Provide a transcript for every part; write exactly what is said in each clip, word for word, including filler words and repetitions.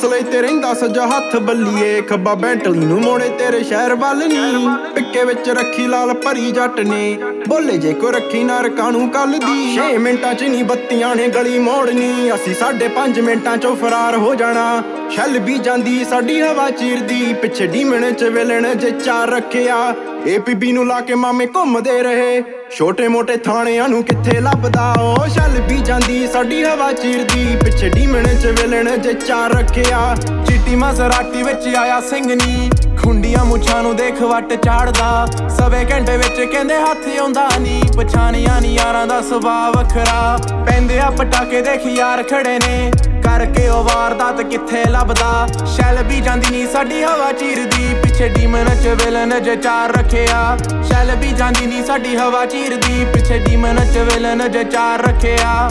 ਹੌਸਲੇ ਤੇ ਰਹਿੰਦਾ ਸੱਜਾ ਹੱਥ ਬੱਲੀਏ, ਖੱਬਾ ਬੈਂਟਲੀ ਨੂੰ ਮੋੜੇ ਤੇਰੇ ਸ਼ਹਿਰ ਵੱਲ ਨੀ। ਪਿੱਕੇ ਵਿੱਚ ਰੱਖੀ ਲਾਲ ਭਰੀ ਜੱਟ ਨੇ, ਬੋਲੇ ਜੇ ਕੋ ਰੱਖੀ ਨਾ ਰਕਾਣੂ ਕੱਲ ਦੀ। ਛੇ ਮਿੰਟਾਂ ਚ ਨੀ ਬੱਤੀਆਂ ਨੇ ਗਲੀ ਮੋੜਨੀ, ਅਸੀਂ ਸਾਢੇ ਪੰਜ ਮਿੰਟਾਂ ਚੋਂ ਫਰਾਰ ਹੋ ਜਾਣਾ। ਛੱਲ ਵੀ ਜਾਂਦੀ ਸਾਡੀ ਹਵਾ ਚੀਰਦੀ, ਪਿੱਛੇ ਡੀਮਣ ਚ ਵਿਲਣ ਜੇ ਚਾਰ ਰੱਖਿਆ। ਏ ਪੀ ਬੀ ਨੂੰ ਲਾ ਕੇ ਮਾਮੇ ਘੁੰਮਦੇ ਰਹੇ, ਛੋਟੇ ਮੋਟੇ ਥਾਣਿਆਂ ਨੂੰ ਕਿੱਥੇ ਲੱਭਦਾ ਉਹ। ਛੱਲ ਵੀ ਜਾਂਦੀ ਸਾਡੀ ਹਵਾ ਚੀਰਦੀ, ਪਿੱਛੇ ਡੀਮਣ ਚ ਵਿਲਣ ਜੇ ਚਾਰ ਰੱਖਿਆ। ਚਿੱਟੀ ਮਸਰਾਟੀ ਵਿੱਚ ਆਇਆ ਸਿੰਘ ਨੀ, ਖੁੰਡੀਆਂ ਮੁੱਛਾਂ ਨੂੰ ਦੇਖ ਵੱਟ ਚਾੜਦਾ। ਸਵੇ ਘੰਟੇ ਵਿੱਚ ਕਹਿੰਦੇ ਹੱਥ ਆਉਂਦਾ ਨੀ, ਪਛਾਣਿਆ ਨੀ ਯਾਰਾਂ ਦਾ ਸੁਭਾਅ ਵੱਖਰਾ। ਪੈਂਦੇ ਆ ਪਟਾਕੇ ਦੇਖ ਯਾਰ ਖੜੇ ਨੇ, ਕਰਕੇ ਉਹ ਵਾਰਦਾਤ ਕਿੱਥੇ ਲੱਭਦਾ। ਸ਼ੈਲ ਵੀ ਜਾਂਦੀ ਨੀ ਸਾਡੀ ਹਵਾ ਚੀਰਦੀ, ਪਿੱਛੇ ਡੀਮਨ ਚ ਵਿਲਨ ਜੇ ਚਾਰ ਰੱਖਿਆ। ਸ਼ੈਲ ਵੀ ਜਾਂਦੀ ਨੀ ਸਾਡੀ ਹਵਾ ਚੀਰਦੀ, ਪਿੱਛੇ ਡੀਮਨ ਚ ਵਿਲਨ ਜੇ ਚਾਰ ਰੱਖਿਆ।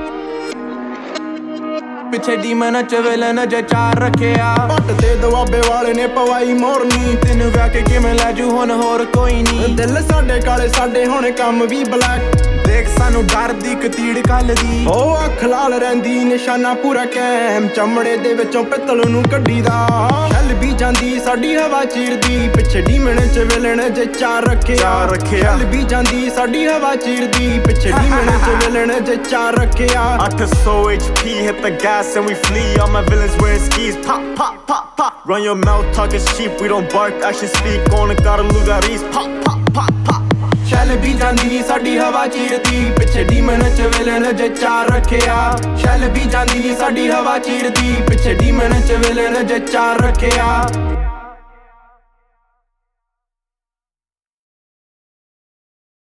ਪਿੱਛੇ ਡੀਮਨ ਚ ਵਿਲਨ ਜੇ ਚਾਰ ਰੱਖਿਆ। ਪੱਟ ਤੇ ਦੁਆਬੇ ਵਾਲੇ ਨੇ ਪਵਾਈ ਮੋਰਨੀ, ਤੈਨੂੰ ਵਿਆਹ ਕੇ ਕਿਵੇਂ ਲੈ ਜੂ ਹੁਣ ਹੋਰ ਕੋਈ ਨੀ। ਦਿਲ ਸਾਡੇ ਕਾਲੇ ਸਾਡੇ ਹੁਣ ਕੰਮ ਵੀ ਬਲੈਕ, ਦੇਖ ਸਾਨੂੰ ਡਰਦੀ ਕਤੀੜ ਕੱਲ ਦੀ। ਉਹ ਅੱਖ ਲਾਲ ਰਹਿੰਦੀ ਨਿਸ਼ਾਨਾ ਪੂਰਾ ਕੈਮ, ਚਮੜੇ ਦੇ ਵਿੱਚੋਂ ਪਿੱਤਲ ਨੂੰ ਕੱਢੀਦਾ। ਛੱਲ ਵੀ ਜਾਂਦੀ ਸਾਡੀ ਹਵਾ ਚੀਰਦੀ, ਪਿੱਛੇ ਡੀਮਣ ਚ ਵਿਲਣ ਜੇ ਚਾਰ ਰੱਖਿਆ। ਛੱਲ ਵੀ ਜਾਂਦੀ ਸਾਡੀ ਹਵਾ ਚੀਰਦੀ, ਪਿੱਛੇ ਡੀਮਣ ਚ ਵਿਲਣ ਜੇ ਚਾਰ ਰੱਖਿਆ। ਅੱਠ ਸੌ H P hit the gas and we flee, all my villains wearing skis. Pop pop pop pop, run your mouth talking sheep, we don't bark action speak on the got lugaris. Pop pop pop pop. ਛੱਲ ਵੀ ਜਾਂਦੀ ਸਾਡੀ ਹਵਾ ਚੀਰਦੀ, ਪਿੱਛੇ ਡੀਮਨ ਚ ਵਿਲਣ ਜੇ ਚਾਰ ਰੱਖਿਆ। ਛੱਲ ਵੀ ਜਾਂਦੀ ਸਾਡੀ ਹਵਾ ਚੀਰਦੀ, ਪਿੱਛੇ ਡੀਮਨ ਚ ਵਿਲਣ ਜੇ ਚਾਰ ਰੱਖਿਆ।